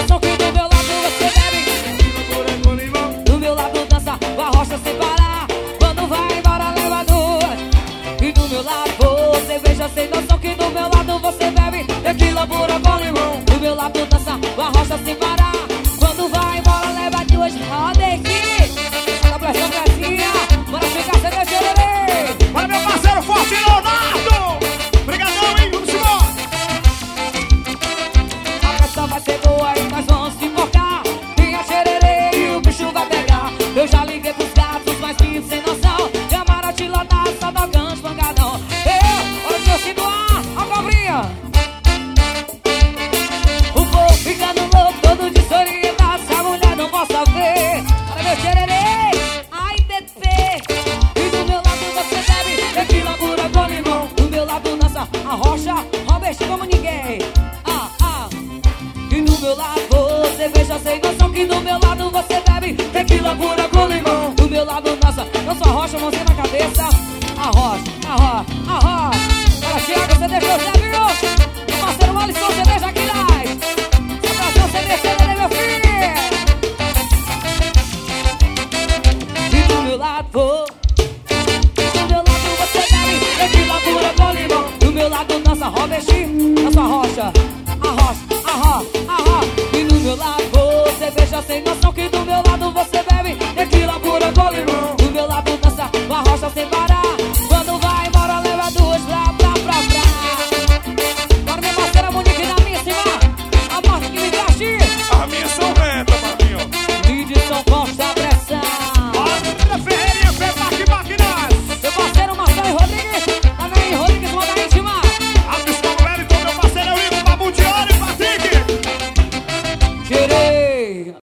noção que do meu lado você bebe. Do meu lado dança com a rocha sem parar. Quando vai embora leva duas. E do meu lado você beija sem noção que do meu lado você bebe tequila pura com limão. Do meu lado dança com a rocha sem parar. Quando vai embora leva duas. Roda aqui. Tá pressão Gracinha. Bora ficar sem mexer. Para meu parceiro forte Leonardo. Obrigadão, hein, vamos embora. A festa vai ser boa e nós vamos se focar. Minha xererê e o bicho vai pegar. Eu já liguei pros gatos mais lindos sem noção. Camarote lotado, só dá gancho, pancadão. Olha que eu sinto a cobrinha. O povo ficando louco, todo desorientado. Se a mulher não possa ver. Olha meu xererê. Ai, bebê. E do meu lado você bebe tequila pura com limão. Do meu lado dança a rocha, Robert como ninguém. E do meu lado você beija sem noção que do meu lado você bebe tequila pura com limão. Do meu lado dança a rocha, mãozinha na cabeça. A rocha. Fala, Thiago, você deixou o Zé, viu? Parceiro Alisson, você deixa aqui nós. Só pra você descer, né, meu filho? E do meu lado você bebe tequila pura com limão. Do meu lado dança Robert, dança a rocha. E do meu lado você beija sem noção que do meu